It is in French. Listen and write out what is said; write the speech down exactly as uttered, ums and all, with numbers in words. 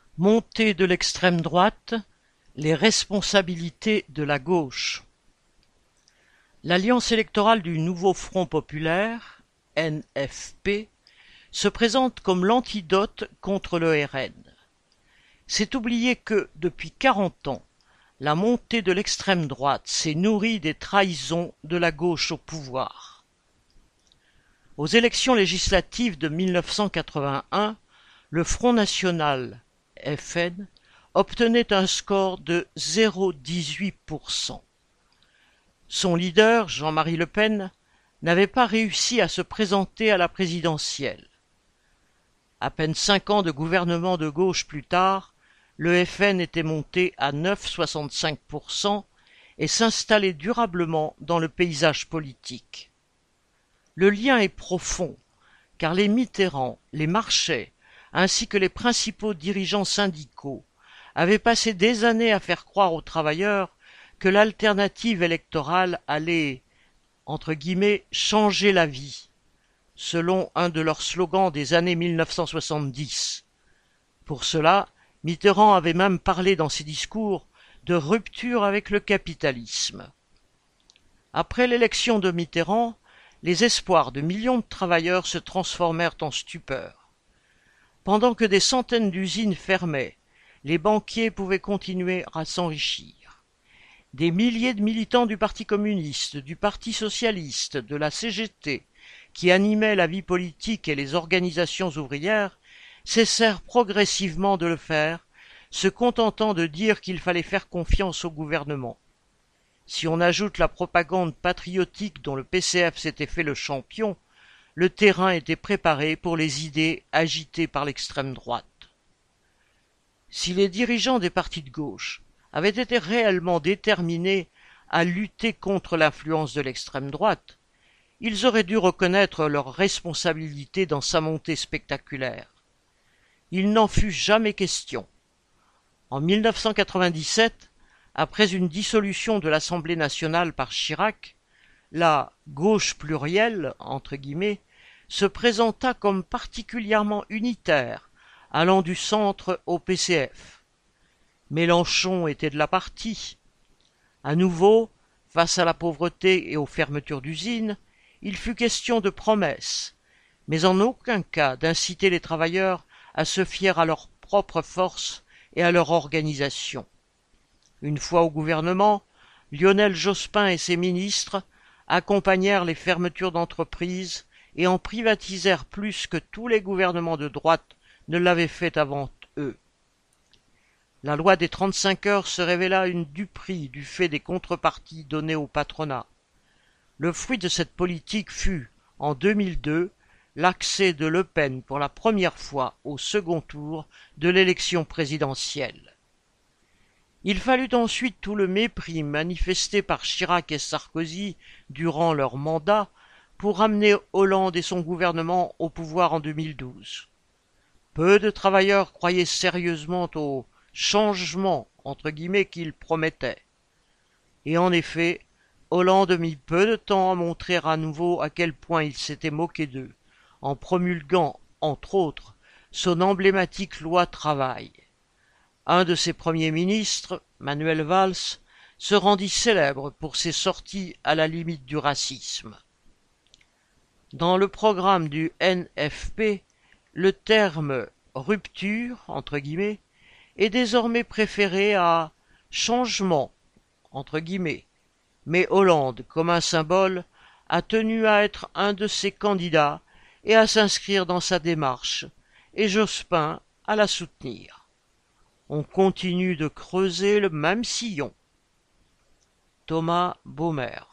Montée de l'extrême droite, les responsabilités de la gauche. L'Alliance électorale du Nouveau Front populaire, N F P, se présente comme l'antidote contre le R N. C'est oublier que, depuis quarante ans, la montée de l'extrême droite s'est nourrie des trahisons de la gauche au pouvoir. Aux élections législatives de mille neuf cent quatre-vingt-un, le Front national, F N, obtenait un score de zéro virgule dix-huit pour cent. Son leader, Jean-Marie Le Pen, n'avait pas réussi à se présenter à la présidentielle. À peine cinq ans de gouvernement de gauche plus tard, le F N était monté à neuf virgule soixante-cinq pour cent et s'installait durablement dans le paysage politique. Le lien est profond, car les Mitterrand, les Marchais, ainsi que les principaux dirigeants syndicaux avaient passé des années à faire croire aux travailleurs que l'alternative électorale allait, entre guillemets, changer la vie, selon un de leurs slogans des années mille neuf cent soixante-dix. Pour cela, Mitterrand avait même parlé dans ses discours de rupture avec le capitalisme. Après l'élection de Mitterrand, les espoirs de millions de travailleurs se transformèrent en stupeur. Pendant que des centaines d'usines fermaient, les banquiers pouvaient continuer à s'enrichir. Des milliers de militants du Parti communiste, du Parti socialiste, de la C G T, qui animaient la vie politique et les organisations ouvrières, cessèrent progressivement de le faire, se contentant de dire qu'il fallait faire confiance au gouvernement. Si on ajoute la propagande patriotique dont le P C F s'était fait le champion, le terrain était préparé pour les idées agitées par l'extrême droite. Si les dirigeants des partis de gauche avaient été réellement déterminés à lutter contre l'influence de l'extrême droite, ils auraient dû reconnaître leur responsabilité dans sa montée spectaculaire. Il n'en fut jamais question. En mille neuf cent quatre-vingt-dix-sept, après une dissolution de l'Assemblée nationale par Chirac, la « gauche plurielle » entre guillemets, se présenta comme particulièrement unitaire, allant du centre au P C F. Mélenchon était de la partie. À nouveau, face à la pauvreté et aux fermetures d'usines, il fut question de promesses, mais en aucun cas d'inciter les travailleurs à se fier à leur propre force et à leur organisation. Une fois au gouvernement, Lionel Jospin et ses ministres accompagnèrent les fermetures d'entreprises et en privatisèrent plus que tous les gouvernements de droite ne l'avaient fait avant eux. La loi des trente-cinq heures se révéla une duperie du fait des contreparties données au patronat. Le fruit de cette politique fut, en deux mille deux, l'accès de Le Pen pour la première fois au second tour de l'élection présidentielle. Il fallut ensuite tout le mépris manifesté par Chirac et Sarkozy durant leur mandat pour ramener Hollande et son gouvernement au pouvoir en deux mille douze. Peu de travailleurs croyaient sérieusement au changement entre guillemets qu'il promettait. Et en effet, Hollande mit peu de temps à montrer à nouveau à quel point il s'était moqué d'eux, en promulguant, entre autres, son emblématique loi travail. Un de ses premiers ministres, Manuel Valls, se rendit célèbre pour ses sorties à la limite du racisme. Dans le programme du N F P, le terme « rupture » entre guillemets, est désormais préféré à « changement » entre guillemets, mais Hollande, comme un symbole, a tenu à être un de ses candidats et à s'inscrire dans sa démarche, et Jospin à la soutenir. On continue de creuser le même sillon. Thomas Baumer.